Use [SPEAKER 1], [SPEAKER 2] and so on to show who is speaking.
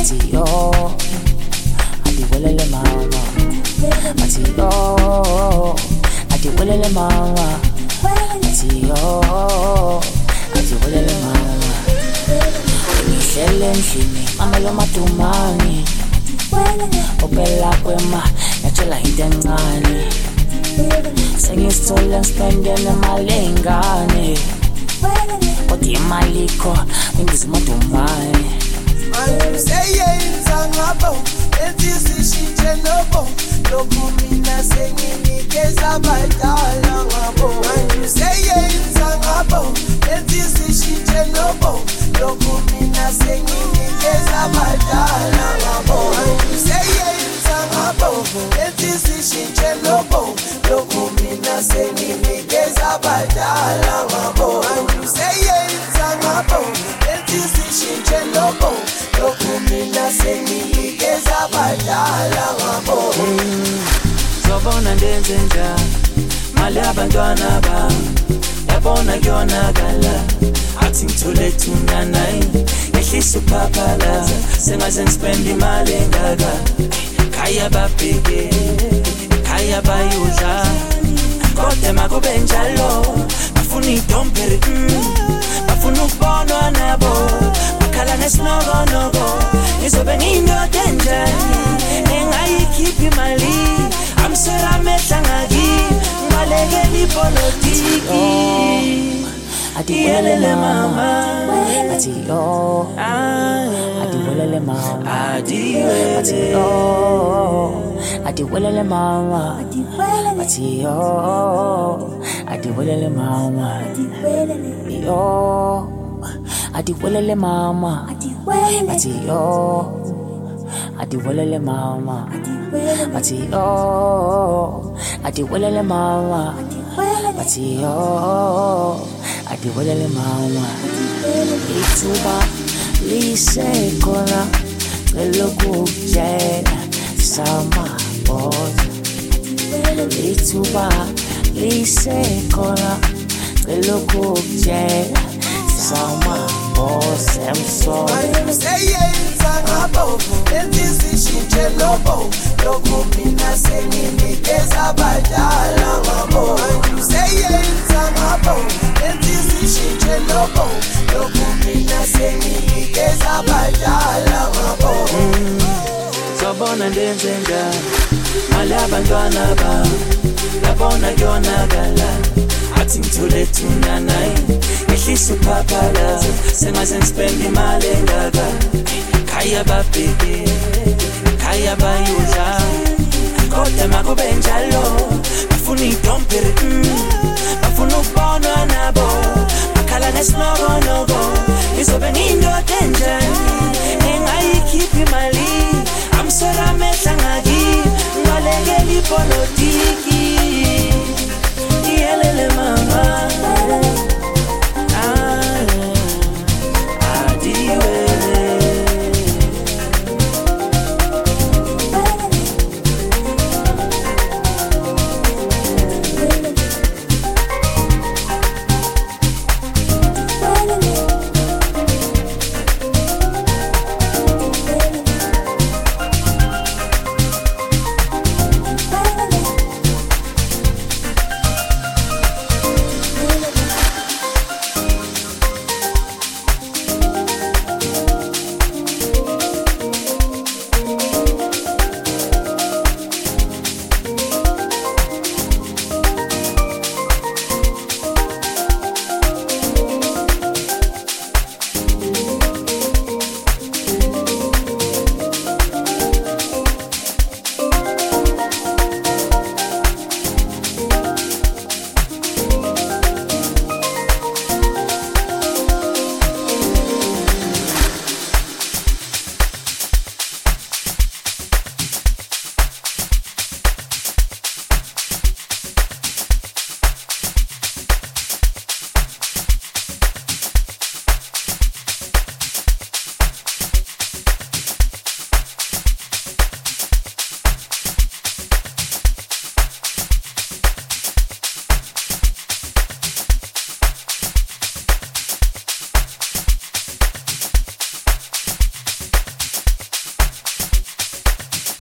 [SPEAKER 1] bathi yo adiwelele mama bathi yo adiwelele mama bathi yo adiwelele mama ngihlele endlini mama lo madumani opela kwema yatshela into encane sengisithola ngispendele imali engane kodwa imali ikho ngizimadumani
[SPEAKER 2] Seyenza ngabo ezisishintshe nobo lokhu mina senginikeza abadala ngabo seyenza ngabo ezisishintshe nobo lokhu mina senginikeza abadala ngabo seyenza ngabo ezisishintshe nobo lokhu mina senginikeza abadala ngabo seyenza ngabo ezisishintshe nobo lokhu mina senginikeza abadala ngabo
[SPEAKER 1] Zobona ndenze njani mali abantwana bami yabona kuyonakala athi ngithole thunana ngehlisa uphaphalaza sengaze ngispende imali engaka khaya babheke khaya bayudla kodwa makube njalo bafuna idomperi bafuna ukubonwa nabo bakhala nesinokonobo ngizobe ngiyindoda enjani engayikhiphi imali amsera amehla ngaki ngibalekela ipolitiki adiwelele mama bathi yo adiwelele mama bathi yo adiwelele mama bathi yo adiwelele mama yo adiwelele mama bathi yo adiwelele mama bathi yo adiwelele mama bathi yo adiwelele mama ithuba lisekhona elokujela samaboza ithuba lisekhona elokujela samaboza emsolo
[SPEAKER 2] seyenza ngabo ezisishintshe nobo lokhu mina senginikeza abadala ngabo seyenza ngabo ezisishintshe nobo lokhu mina senginikeza abadala ngabo
[SPEAKER 1] Zobona ndenze njani mali abantwana bami yabona kuyonakala athi ngithole thunana ngehlisa uphaphalaza sengaze ngispende imali engaka khaya babheke khaya bayudla kodwa makube njalo bafuna idomperi bafuna ukubonwa nabo bakhala nesinokonobo ngizobe ngiyindoda enjani engayikhiphi imali amsera amehla ngaki ngibalekela ipolitiki